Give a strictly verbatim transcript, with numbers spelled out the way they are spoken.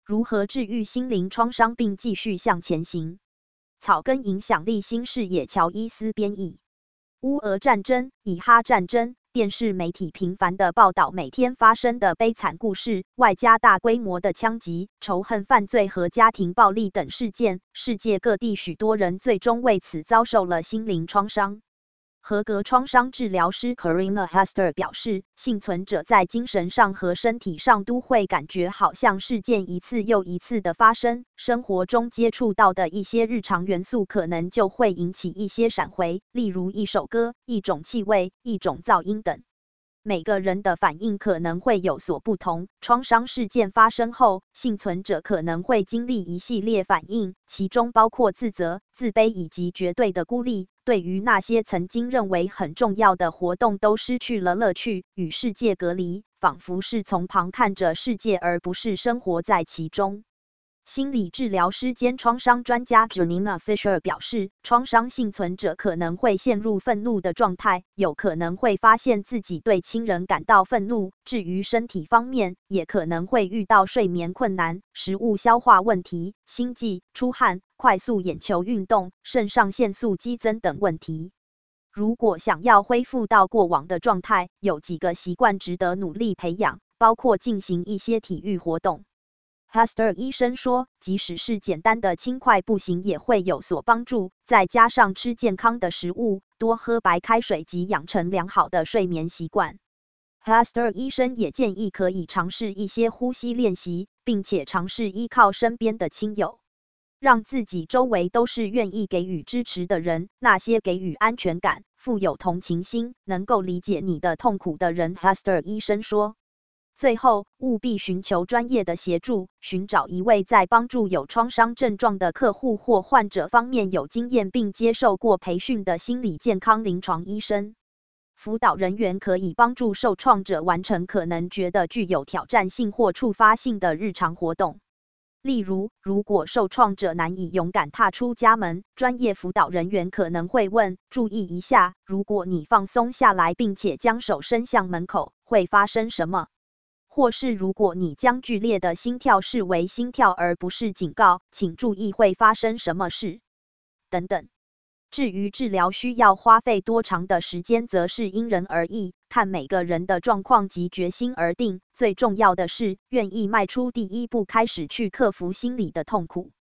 如何治愈心灵创伤并继续向前行？草根影响力新视野乔伊斯编译。乌俄战争、以哈战争，电视媒体频繁地报道每天发生的悲惨故事，外加大规模的枪击、仇恨犯罪和家庭暴力等事件，世界各地许多人最终为此遭受了心灵创伤。合格创伤治疗师 Karina Hester 表示，幸存者在精神上和身体上都会感觉好像事件一次又一次的发生，生活中接触到的一些日常元素可能就会引起一些闪回，例如一首歌、一种气味、一种噪音等。每个人的反应可能会有所不同，创伤事件发生后，幸存者可能会经历一系列反应，其中包括自责、自卑以及绝对的孤立，对于那些曾经认为很重要的活动都失去了乐趣，与世界隔离，仿佛是从旁看着世界而不是生活在其中。心理治疗师兼创伤专家 Janina Fisher 表示，创伤幸存者可能会陷入愤怒的状态，有可能会发现自己对亲人感到愤怒，至于身体方面，也可能会遇到睡眠困难、食物消化问题、心悸、出汗、快速眼球运动、肾上腺素激增等问题。如果想要恢复到过往的状态，有几个习惯值得努力培养，包括进行一些体育活动。Hester 医生说，即使是简单的轻快步行也会有所帮助，再加上吃健康的食物，多喝白开水及养成良好的睡眠习惯。Hester 医生也建议可以尝试一些呼吸练习，并且尝试依靠身边的亲友，让自己周围都是愿意给予支持的人，那些给予安全感、富有同情心、能够理解你的痛苦的人。Hester 医生说。最后，务必寻求专业的协助，寻找一位在帮助有创伤症状的客户或患者方面有经验并接受过培训的心理健康临床医生。辅导人员可以帮助受创者完成可能觉得具有挑战性或触发性的日常活动。例如，如果受创者难以勇敢踏出家门，专业辅导人员可能会问：注意一下，如果你放松下来并且将手伸向门口，会发生什么？或是如果你将剧烈的心跳视为心跳而不是警告，请注意会发生什么事，等等。至于治疗需要花费多长的时间，则是因人而异，看每个人的状况及决心而定。最重要的是，愿意迈出第一步，开始去克服心理的痛苦。